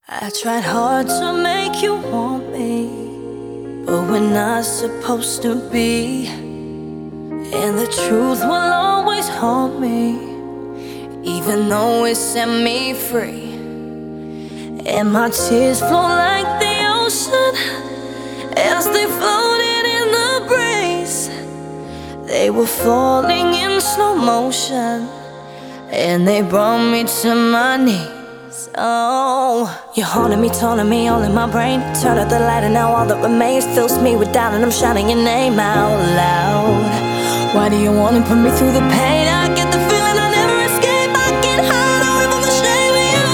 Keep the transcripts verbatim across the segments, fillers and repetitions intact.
I tried hard to make you want me, but we're not supposed to be. And the truth will always haunt me, even though it set me free. And my tears flow like the ocean as they floated in the breeze. They were falling in slow motion, and they brought me to my knees. Oh, you're haunting me, taunting me, all in my brain. Turn out the light and now all that remains fills me with doubt, and I'm shouting your name out loud. Why do you wanna put me through the pain? I get the feeling I never escape. I can't hide away from the shame of you.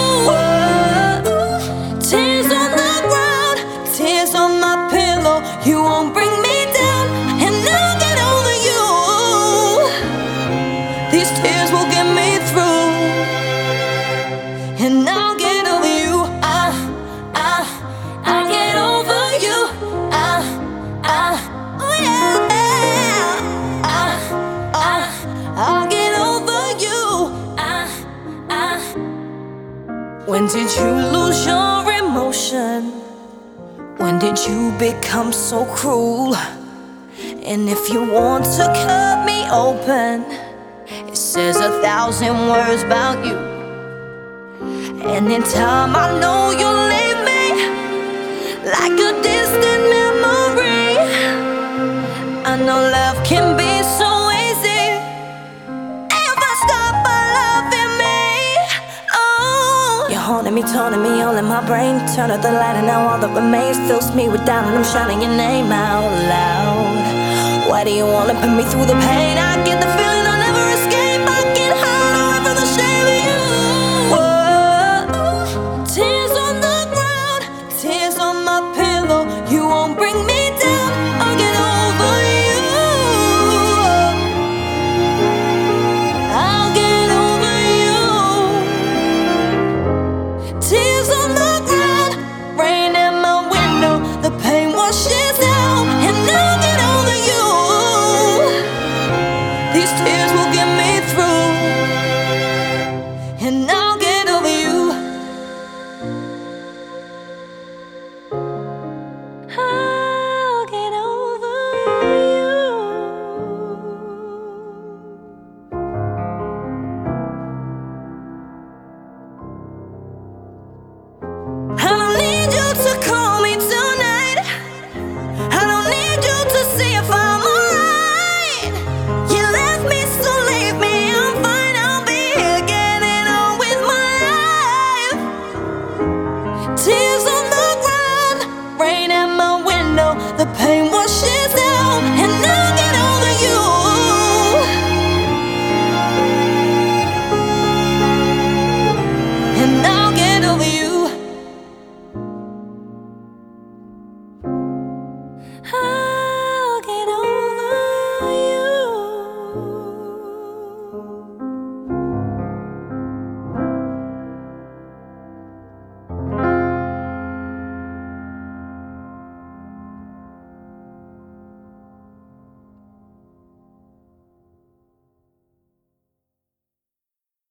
Whoa. Tears on the ground, tears on my pillow. You won't bring me down, and I'll get over you. These tears will get me through, and I'll get over you. I, I, I get over you. I, I, oh yeah. I, I, I'll get over you. I, I. When did you lose your emotion? When did you become so cruel? And if you want to cut me open, it says a thousand words about you. And in time I know you'll leave me like a distant memory. I know love can be so easy if I stop by loving me. Oh, you're haunting me, taunting me, all in my brain. Turn out the light and now all that remains fills me with doubt, and I'm shouting your name out loud. Why do you wanna put me through the pain? I get the feeling I'll never escape. I can't hide away from the shame of you. Tears on the ground, tears on my pillow. You won't bring me down, I'll get over you. I'll get over you. Tears on the ground, rain at my window. The pain washes out, and I'll get over you. These tears will get me through, and I'll get over you. I'll get over you. I don't need you to call me tonight. I don't need you to see if I'm alright. You left me, so leave me, I'm fine. I'll be here getting on with my life. Tears on the ground, rain at my window. The pain